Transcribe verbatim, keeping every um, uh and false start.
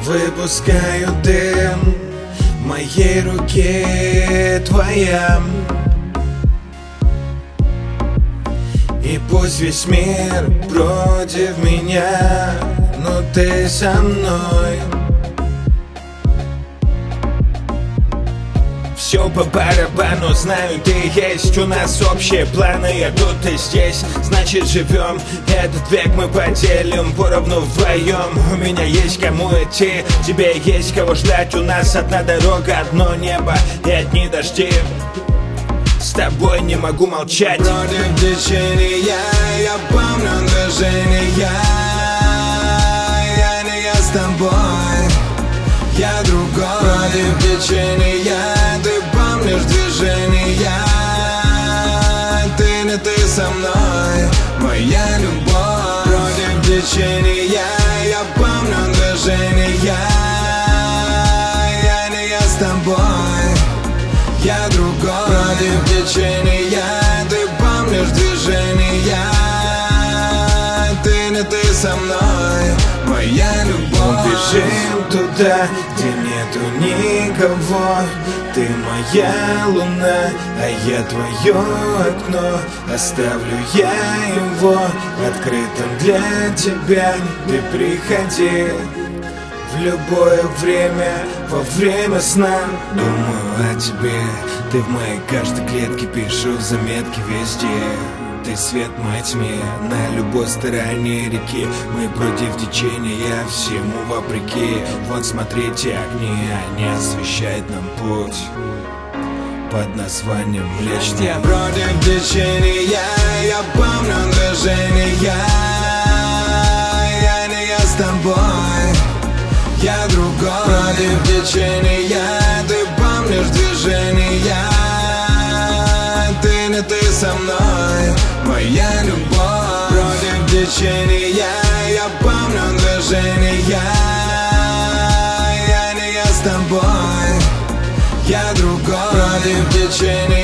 Выпускаю дым в моей руке твоя. И пусть весь мир против меня, но ты со мной. Все по барабану, знаю, ты есть. У нас общие планы, я тут и здесь. Значит, живем, этот век мы поделим поровну вдвоем. У меня есть кому идти, тебе есть кого ждать. У нас одна дорога, одно небо и одни дожди. С тобой не могу молчать. Против течения, я помню движения. Я не я с тобой, я другой. Против течения, ты помнишь движения. Ты не ты со мной, моя любовь. Против течения, я помню движения. Я не я с тобой, я другой. Против течения, ты помнишь движения. Ты не ты со мной, моя любовь. Бежим туда, где нету никого. Ты моя луна, а я твое окно. Оставлю я его открытым для тебя. Ты приходи в любое время, во время сна. Думаю о тебе, ты в моей каждой клетке. Пишу заметки везде. Ты свет в моей тьме, на любой стороне реки. Мы против течения, я всему вопреки. Вот смотрите, огни, они освещают нам путь под названием Млечный. Я против течения, я помню движения. Я не я с тобой, я другой. Против течения, ты помнишь движения. Ты не ты со мной, моя любовь. Против течения, я помню движения. Я не я с тобой, я другой. Против течения.